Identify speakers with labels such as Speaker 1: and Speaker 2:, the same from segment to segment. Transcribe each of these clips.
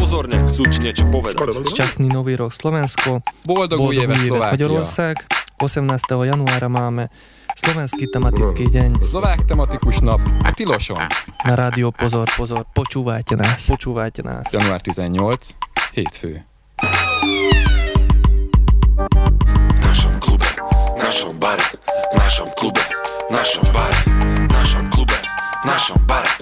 Speaker 1: pozorne, chcú ti niečo povedať.
Speaker 2: Šťastný nový rok Slovensko.
Speaker 3: Boldogú évet Slovákia.
Speaker 2: Magyarország. 18. januára máme slovenský tematický deň.
Speaker 3: Szlovák tematikus nap, a tiloson.
Speaker 2: Na rádió Pozor, pozor, počúvajte nás.
Speaker 3: Január 18, hétfő.
Speaker 1: V našom klube, v našom bare, v našom klube, v našom bare, v našom klube, v našom bare.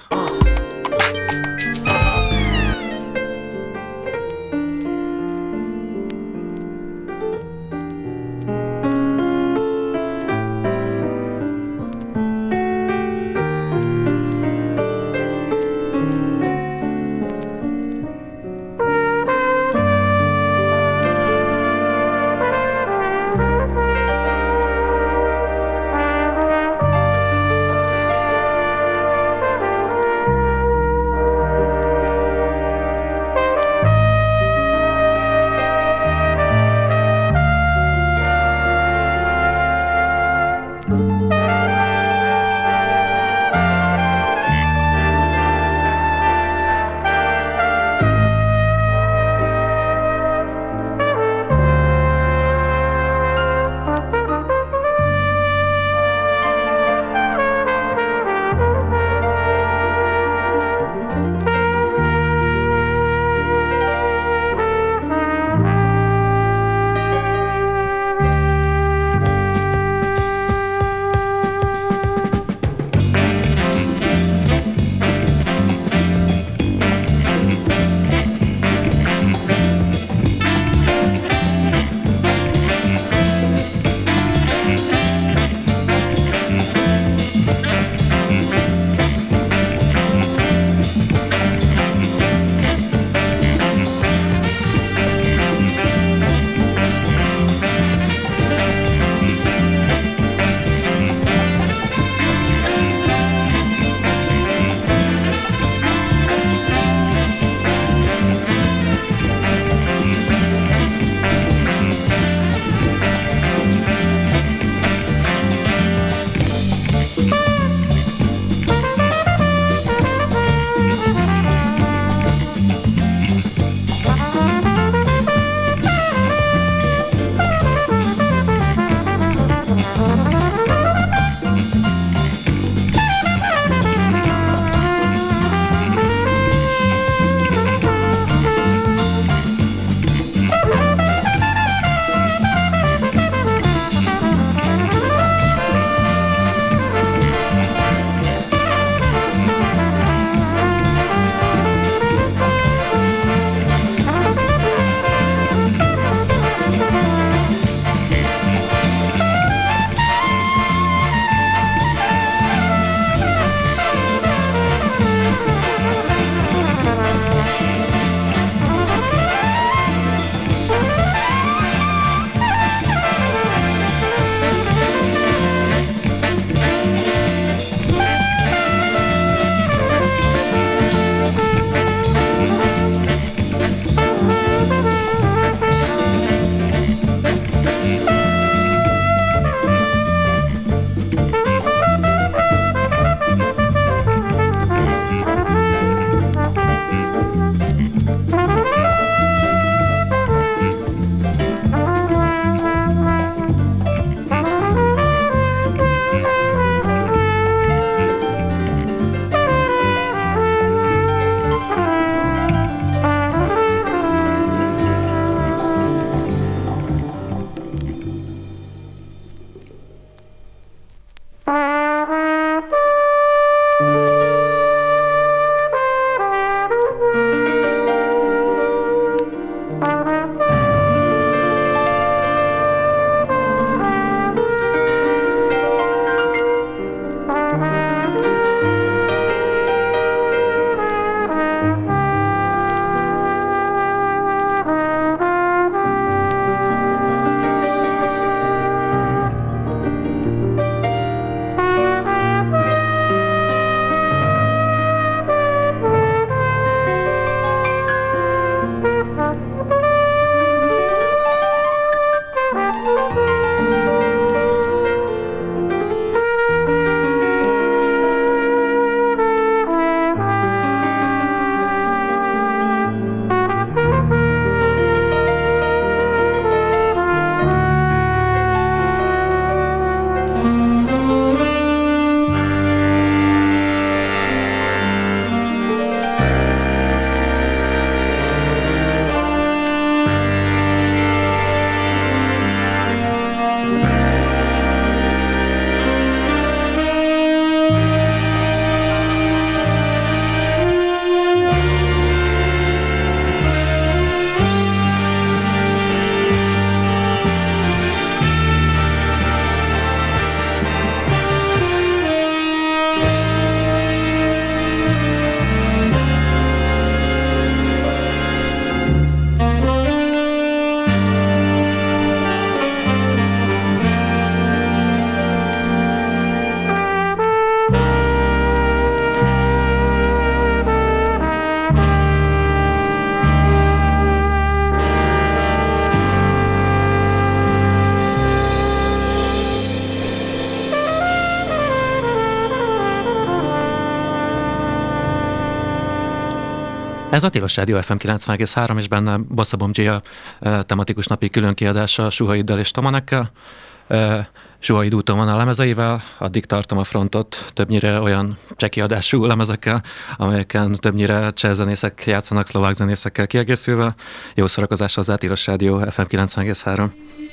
Speaker 4: Ez a Tilos Rádió FM 90,3, és benne Bossa Bom Gia tematikus napi különkiadása Suhaiddal és Tomanekkel. Suhaid úton van a lemezeivel, addig tartom a frontot többnyire olyan csekiadású lemezekkel, amelyeken többnyire cseh zenészek játszanak szlovák zenészekkel kiegészülve. Jó szórakozás hozzá, Tilos Rádió FM 90,3.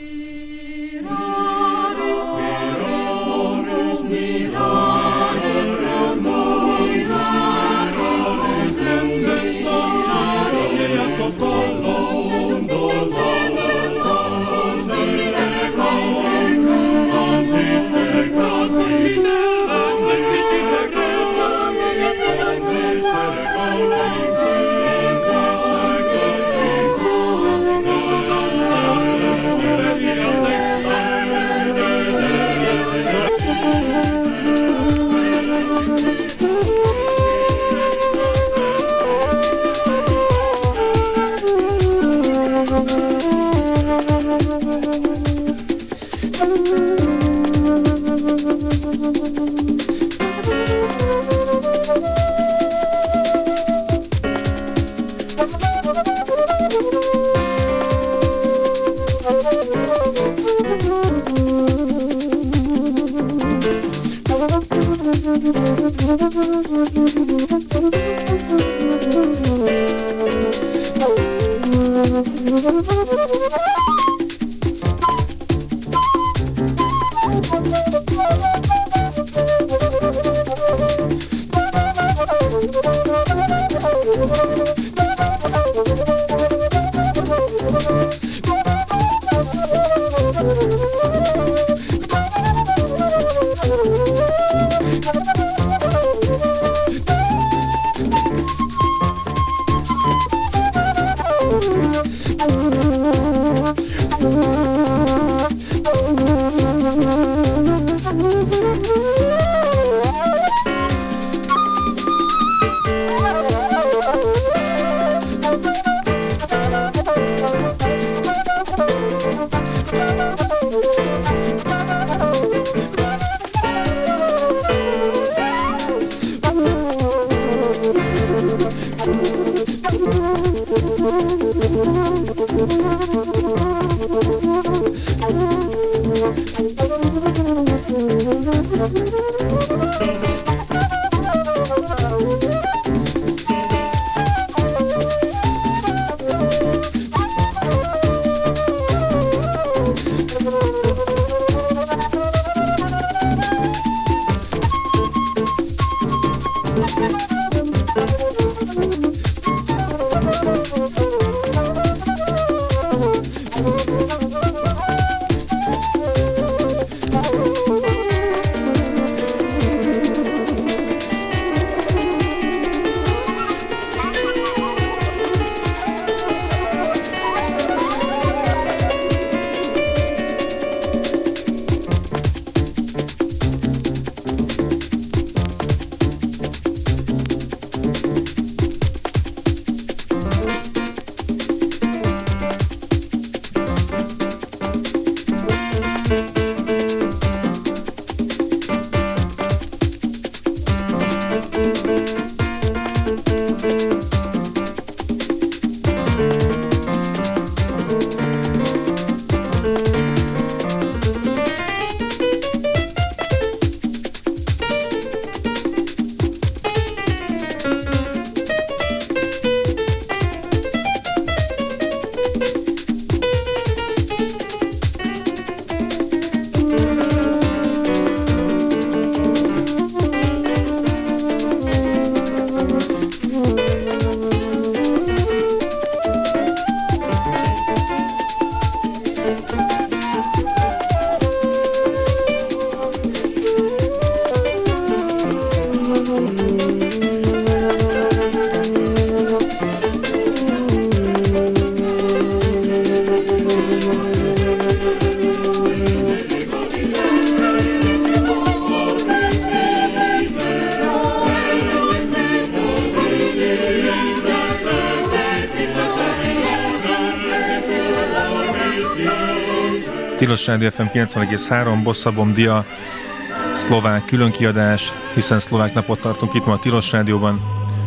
Speaker 5: Tilos Rádió FM 90,3, Bossa Bom Dia, szlovák különkiadás, hiszen szlovák napot tartunk itt ma a Tilos Rádióban.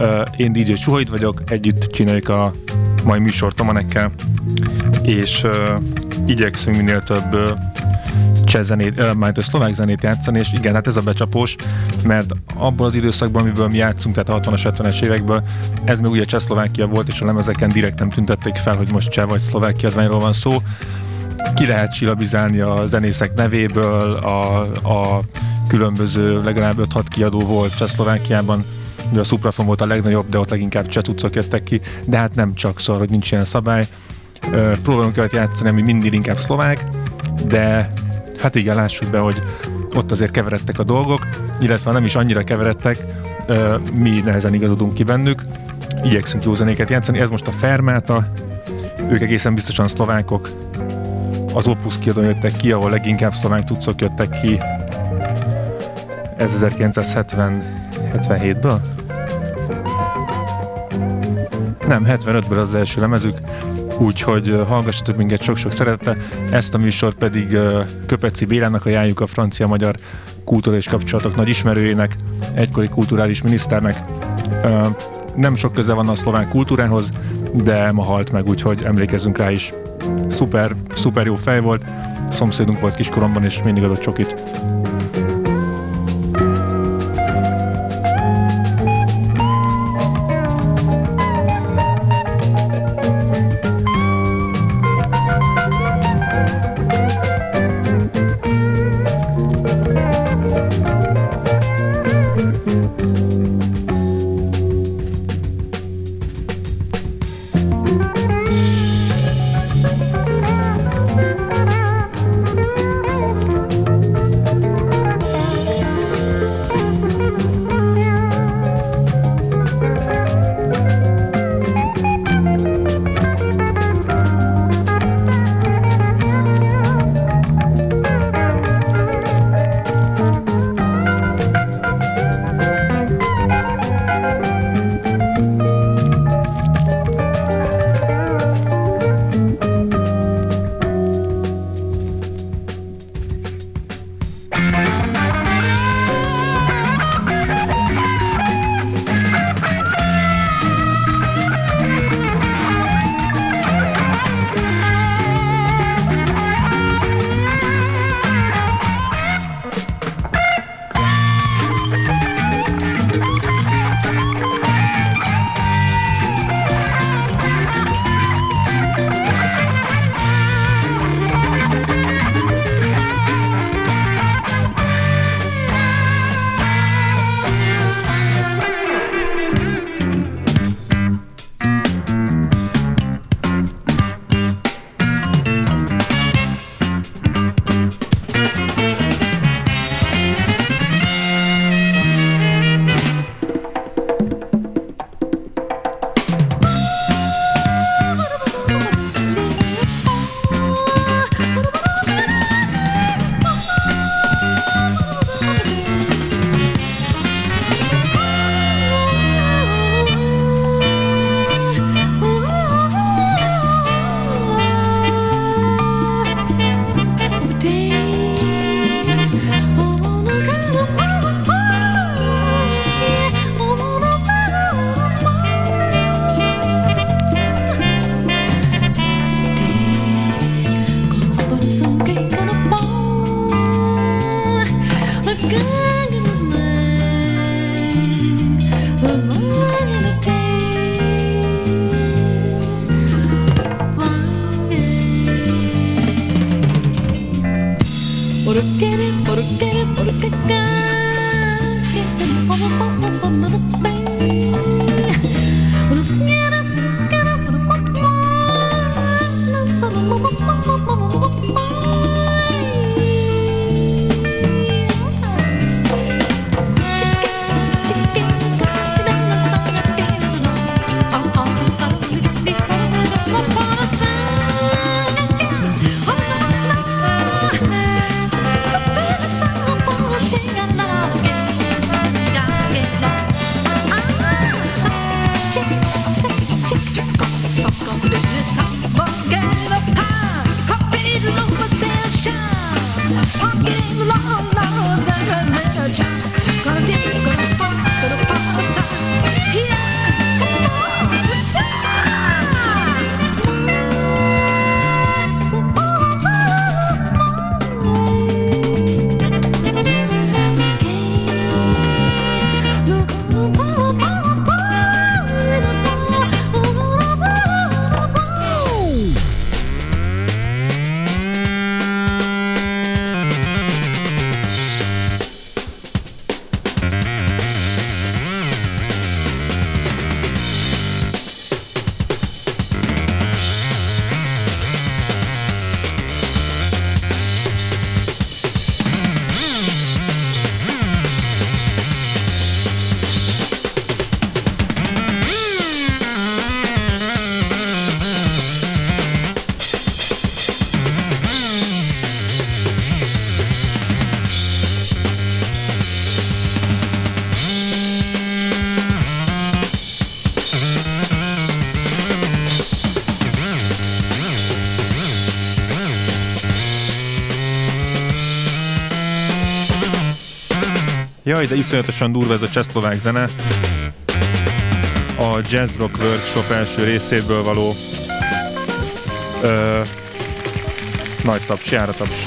Speaker 5: Én DJ Suhaid vagyok, együtt csináljuk a mai műsort Tomanekkel, és igyekszünk minél több cseh zenét, majd a szlovák zenét játszani, és igen, hát ez a becsapós, mert abban az időszakban, amiből mi játszunk, tehát a 60-as, 70-es évekből, ez még ugye Csehszlovákia volt, és a lemezeken direkt nem tüntették fel, hogy most cseh vagy szlovák kiadványról van szó. Ki lehet silabizálni a zenészek nevéből, a különböző, legalább 5-6 kiadó volt Csehszlovákiában, ugye a Suprafon volt a legnagyobb, de ott leginkább cseh cuccok jöttek ki, de hát nem csak, szóval, hogy nincs ilyen szabály. Próbálunk olyat játszani, ami mindig inkább szlovák, de hát igen, lássuk be, hogy ott azért keveredtek a dolgok, illetve nem is annyira keveredtek, mi nehezen igazodunk ki bennük, igyekszünk jó zenéket játszani. Ez most a Fermata, ők egészen biztosan szlovákok, az Opus kiadón jöttek ki, ahol leginkább szlovák cuccok jöttek ki. Ez 1977-ből? Nem, 75-ből az első lemezük, úgyhogy hallgassatok minket sok-sok szeretettel. Ezt a műsort pedig Köpeci Bélának ajánljuk, a francia-magyar kulturális kapcsolatok nagy ismerőjének, egykori kulturális miniszternek. Nem sok köze van a szlovák kultúrához, de ma halt meg, úgyhogy emlékezzünk rá is. Szuper jó fej volt, szomszédunk volt kiskoromban, és mindig adott csokit.
Speaker 6: Yeah.
Speaker 5: Jaj, de iszonyatosan durva ez a csehszlovák zene. A Jazz Rock Workshop első részéből való nagy taps, járataps.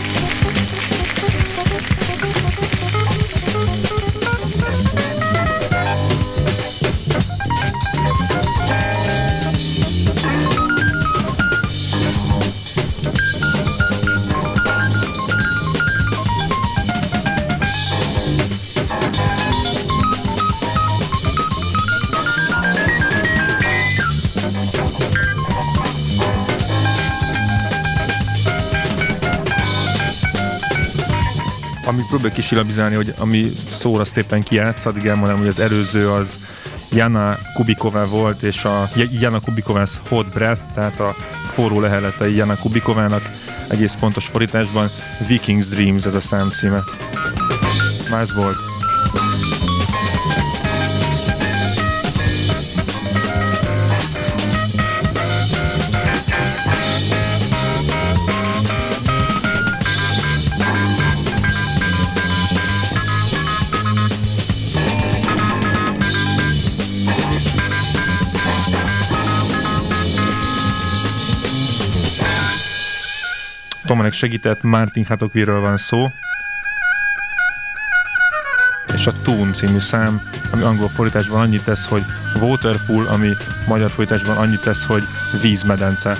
Speaker 5: Amíg próbálok kisilabizálni, hogy ami szóra azt éppen kijátsz, addig elmondom, hogy az előző az Jana Kubiková volt, és a Jana Kubiková's Hot Breath, tehát a forró leheletei Jana Kubikovának, egész pontos fordításban Vikings Dreams ez a szám címe. Már ez volt. Tomanek segített, Martin Hatokviről van szó, és a Tune című szám, ami angol fordításban annyit tesz, hogy Waterpool, ami magyar fordításban annyit tesz, hogy vízmedence.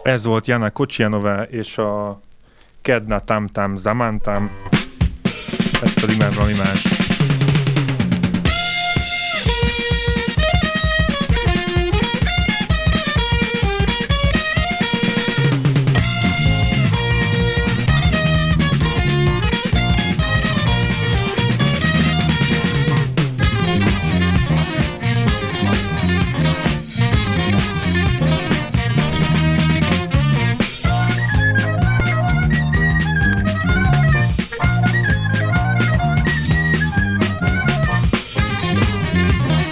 Speaker 5: Ez volt Jana Kocsianova és a Kedna Tam Tam Zamantam. Ez pedig már valami más.